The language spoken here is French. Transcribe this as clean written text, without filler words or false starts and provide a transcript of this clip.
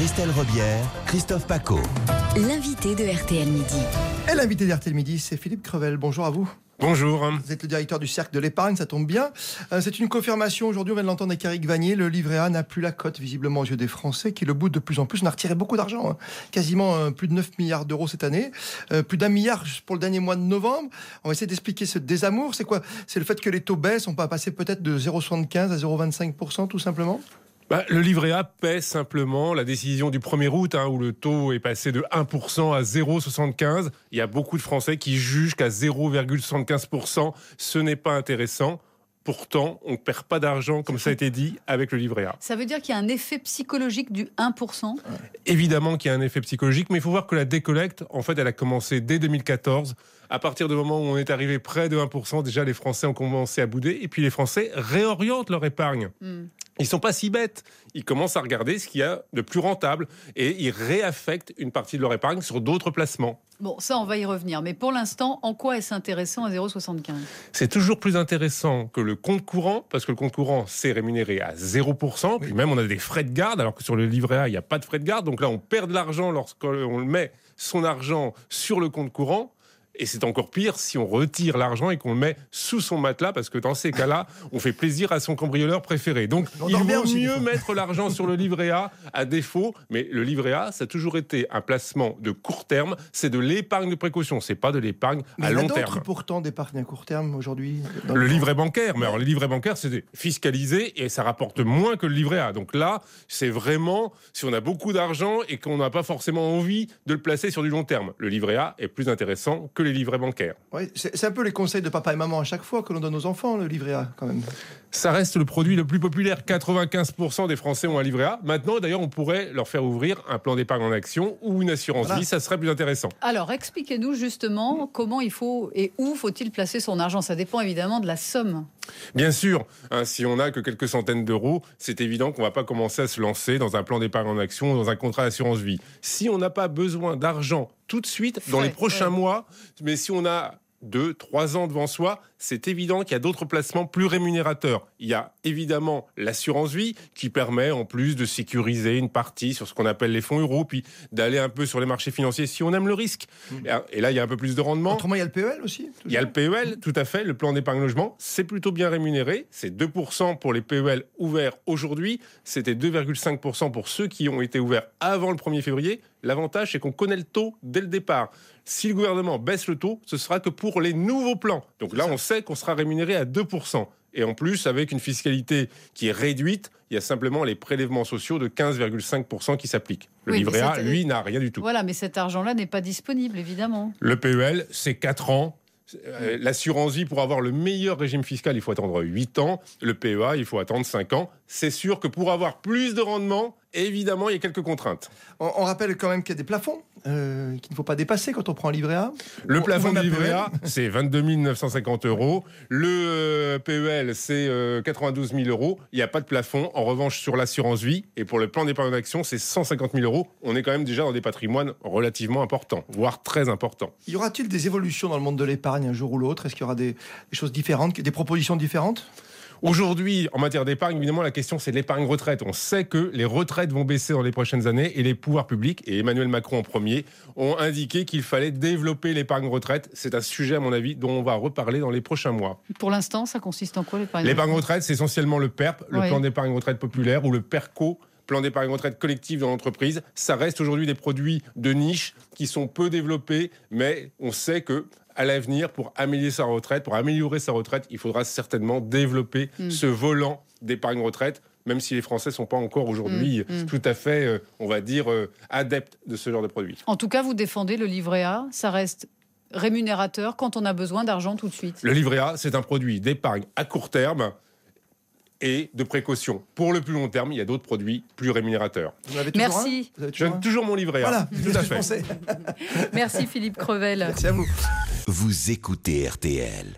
Christelle Robière, Christophe Paco. L'invité de RTL Midi. Et l'invité de RTL Midi, c'est Philippe Crevel. Bonjour à vous. Bonjour. Vous êtes le directeur du Cercle de l'Épargne, ça tombe bien. C'est une confirmation, aujourd'hui on vient de l'entendre avec Eric Vanier, le livret A n'a plus la cote visiblement aux yeux des Français qui le boutent de plus en plus. On a retiré beaucoup d'argent, quasiment plus de 9 milliards d'euros cette année, plus d'1 milliard pour le dernier mois de novembre. On va essayer d'expliquer ce désamour. C'est quoi? C'est le fait que les taux baissent, on va passer peut-être de 0,75 à 0,25% tout simplement? Le livret A paie simplement la décision du 1er août, où le taux est passé de 1% à 0,75. Il y a beaucoup de Français qui jugent qu'à 0,75%, ce n'est pas intéressant. Pourtant, on ne perd pas d'argent, comme ça a été dit, avec le livret A. Ça veut dire qu'il y a un effet psychologique du 1%? Évidemment qu'il y a un effet psychologique, mais il faut voir que la décollecte, en fait, elle a commencé dès 2014. À partir du moment où on est arrivé près de 1%, déjà les Français ont commencé à bouder, et puis les Français réorientent leur épargne. Ils sont pas si bêtes. Ils commencent à regarder ce qu'il y a de plus rentable et ils réaffectent une partie de leur épargne sur d'autres placements. Bon, ça, on va y revenir. Mais pour l'instant, en quoi est-ce intéressant à 0,75? C'est toujours plus intéressant que le compte courant, parce que le compte courant, c'est rémunéré à 0%. Puis même, on a des frais de garde, alors que sur le livret A, il n'y a pas de frais de garde. Donc là, on perd de l'argent lorsqu'on met son argent sur le compte courant. Et c'est encore pire si on retire l'argent et qu'on le met sous son matelas, parce que dans ces cas-là, on fait plaisir à son cambrioleur préféré. Donc, il vaut mieux mettre l'argent sur le livret A à défaut. Mais le livret A, ça a toujours été un placement de court terme. C'est de l'épargne de précaution. C'est pas de l'épargne à long terme. Il y a d'autres pourtant d'épargne à court terme aujourd'hui. Le livret bancaire. Mais alors, le livret bancaire, c'est fiscalisé et ça rapporte moins que le livret A. Donc là, c'est vraiment, si on a beaucoup d'argent et qu'on n'a pas forcément envie de le placer sur du long terme, le livret A est plus intéressant que les livrets bancaires. Oui, c'est un peu les conseils de papa et maman à chaque fois que l'on donne aux enfants, le livret A, quand même. Ça reste le produit le plus populaire. 95% des Français ont un livret A. Maintenant, d'ailleurs, on pourrait leur faire ouvrir un plan d'épargne en action ou une assurance vie. Ça serait plus intéressant. Alors, expliquez-nous justement comment il faut et où faut-il placer son argent. Ça dépend évidemment de la somme. Bien sûr, si on n'a que quelques centaines d'euros, c'est évident qu'on ne va pas commencer à se lancer dans un plan d'épargne en action ou dans un contrat d'assurance vie. Si on n'a pas besoin d'argent tout de suite, dans les prochains mois, mais si on a 2-3 ans devant soi, c'est évident qu'il y a d'autres placements plus rémunérateurs. Il y a évidemment l'assurance vie qui permet en plus de sécuriser une partie sur ce qu'on appelle les fonds euros, puis d'aller un peu sur les marchés financiers si on aime le risque. Et là, il y a un peu plus de rendement. Autrement, il y a le PEL aussi. Il y a le PEL, tout à fait, le plan d'épargne logement. C'est plutôt bien rémunéré. C'est 2% pour les PEL ouverts aujourd'hui. C'était 2,5% pour ceux qui ont été ouverts avant le 1er février. L'avantage, c'est qu'on connaît le taux dès le départ. Si le gouvernement baisse le taux, ce sera que pour les nouveaux plans. Donc là, on sait qu'on sera rémunéré à 2%. Et en plus, avec une fiscalité qui est réduite, il y a simplement les prélèvements sociaux de 15,5% qui s'appliquent. Le livret A, lui, n'a rien du tout. Voilà, mais cet argent-là n'est pas disponible, évidemment. Le PEL, c'est 4 ans. L'assurance vie, pour avoir le meilleur régime fiscal, il faut attendre 8 ans. Le PEA, il faut attendre 5 ans. C'est sûr que pour avoir plus de rendement, évidemment, il y a quelques contraintes. On rappelle quand même qu'il y a des plafonds qu'il ne faut pas dépasser quand on prend un livret A. Le plafond du livret A, c'est 22 950 euros. Le PEL, c'est 92 000 euros. Il n'y a pas de plafond. En revanche, sur l'assurance vie et pour le plan d'épargne d'action, c'est 150 000 euros. On est quand même déjà dans des patrimoines relativement importants, voire très importants. Y aura-t-il des évolutions dans le monde de l'épargne un jour ou l'autre? Est-ce qu'il y aura des choses différentes, des propositions différentes? Aujourd'hui, en matière d'épargne, évidemment, la question, c'est l'épargne retraite. On sait que les retraites vont baisser dans les prochaines années et les pouvoirs publics, et Emmanuel Macron en premier, ont indiqué qu'il fallait développer l'épargne retraite. C'est un sujet, à mon avis, dont on va reparler dans les prochains mois. Pour l'instant, ça consiste en quoi, l'épargne? L'épargne retraite, c'est essentiellement le PERP, le plan d'épargne retraite populaire, ou le PERCO, plan d'épargne retraite collective dans l'entreprise. Ça reste aujourd'hui des produits de niche qui sont peu développés, mais on sait que à l'avenir, pour améliorer sa retraite, il faudra certainement développer ce volant d'épargne retraite, même si les Français ne sont pas encore aujourd'hui tout à fait, on va dire, adeptes de ce genre de produit. En tout cas, vous défendez le livret A, ça reste rémunérateur quand on a besoin d'argent tout de suite. Le livret A, c'est un produit d'épargne à court terme et de précaution. Pour le plus long terme, il y a d'autres produits plus rémunérateurs. Merci. J'aime toujours mon livret A. Voilà, tout à fait. Merci Philippe Crevel. Merci à vous. Vous écoutez RTL.